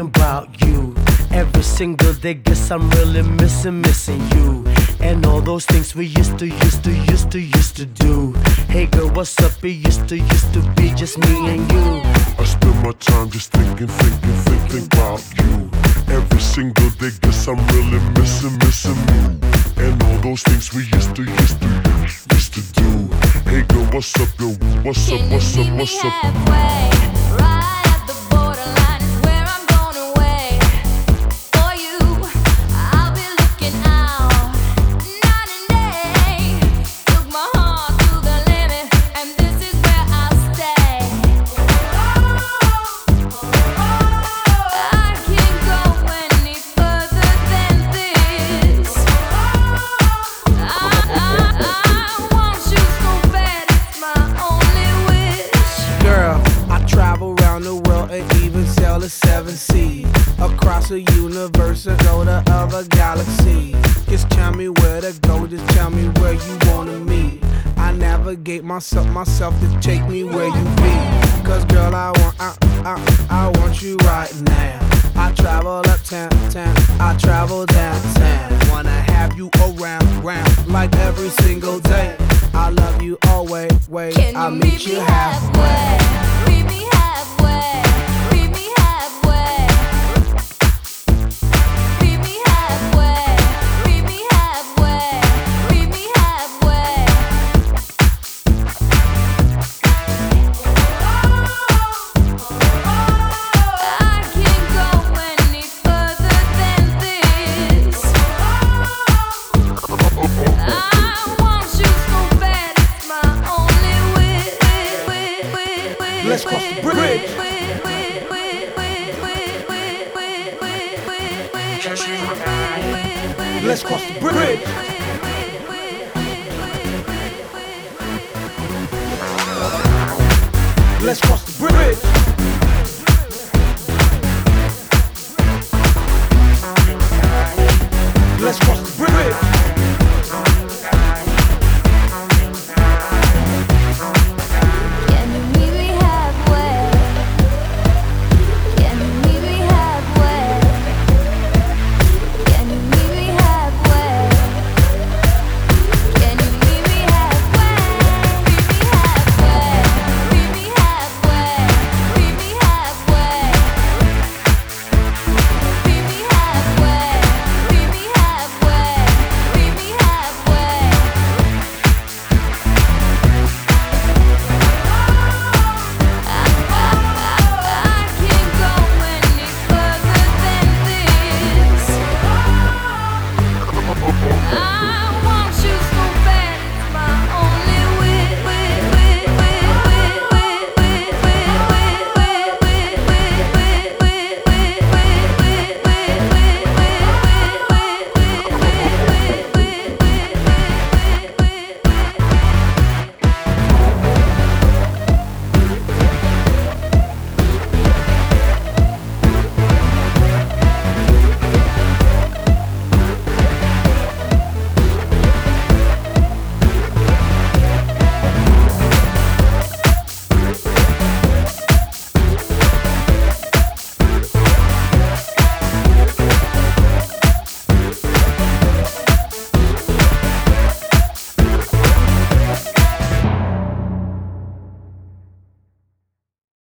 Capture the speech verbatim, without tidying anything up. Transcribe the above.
thinking about you. Every single day, guess I'm really missing, missing you. And all those things we used to, used to, used to, used to do. Hey girl, what's up? It used to, used to be just me and you. I spend my time just thinking, thinking, thinking about you. Every single day, guess I'm really missing, missing you. And all those things we used to, used to, used to do. Hey girl, what's up, yo? What's up, what's up, what's up? Halfway, right at the borderline is where I'm going away. For you, I'll be looking out night and day. Took my heart to the limit, and this is where I'll stay. I can't go any further than this. I, I, I want you so bad, it's my only wish. Girl, I travel around the world and even sail the seven seas. Across the universe and go to other galaxies. Just tell me where to go, just tell me where you wanna meet. I navigate myself, myself to take me where you be. Cause girl, I want, I, I, I want you right now. I travel uptown, town, I travel downtown. Wanna have you around, round, like every single day. I love you always, wait, Can I'll you meet meet you me halfway. halfway? Meet me halfway. Meet me halfway. Meet me halfway. Meet me halfway. Meet me halfway. I can't go any further than this. I want you so bad, it's my only wish. Let's cross the bridge. Let's cross the bridge. Let's cross the bridge.